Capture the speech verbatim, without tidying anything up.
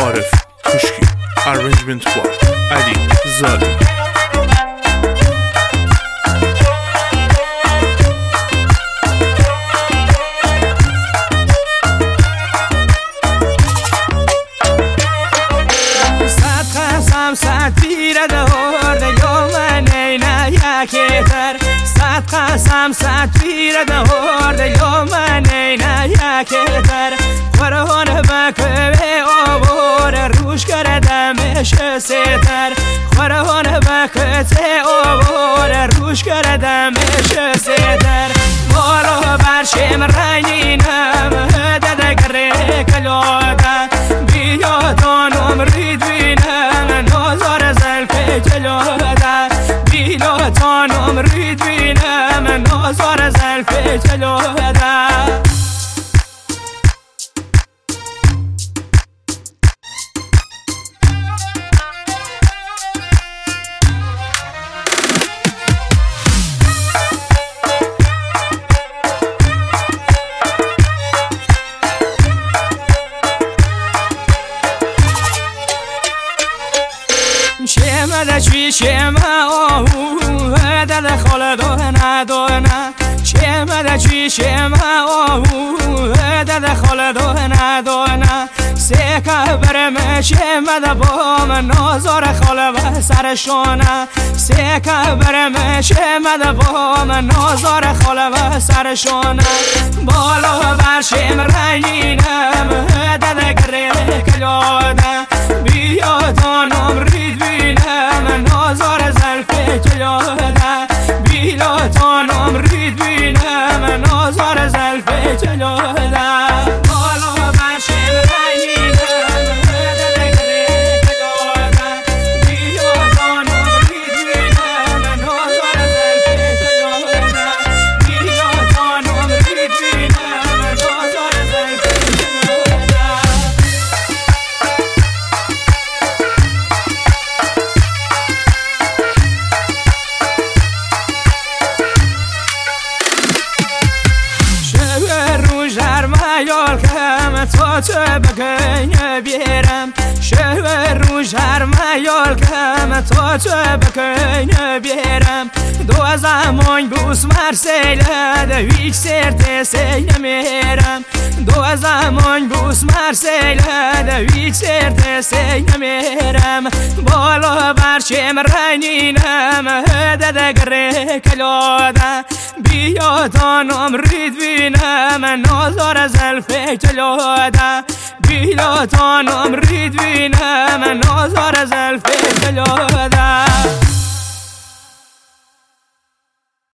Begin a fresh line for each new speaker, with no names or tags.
عارف کوشکی ارنجمنت با علی زالی.
صد پیره دهورده یوم نینا یکی تر صد قسم صد پیره دهورده یوم نینا یکی تر قرآن بکوی آوار روش کردمش ستر قرآن بکوی آوار روش کردمش ستر بالا برشم رنینم ددگره کلاده بیادانم رید بینم نازار زلف جلاده بیلاتانم رید بینم نازار زلف جلاده. شمه ده چوی شمه آهو ده ده خاله دانه دانه شمه ده چوی شمه آهو ده ده خاله دانه دانه سکه برم شمه ده با من نازار خاله و سرشانه سکه برم شمه ده با من نازار خاله و سرشانه بالا برشم رنینم ده ده گره کلاده بیادانم رید بینم نازار زلف جلاده بیلاتانم رید بینم نازار زلف جلاده بالا برشم رنینم ددگره کلاده بیادانم رید بینم نازار زلف جلاده بیلاتانم رید بینم نازار زلف جلاده. یال کم تا تو بکنه بیرم شهر رو جرم یال کم تا تو بکنه بیرم دو زمان بوس مرسیله ده هیچ سرت سینه میرم دو زمان بوس مرسیله ده هیچ سرت سینه میرم بالا برشم رنینم ده ده گره کلاده بیادانم رید بینم نازار زلف جلاده بیلاتانم رید بینم نازار زلف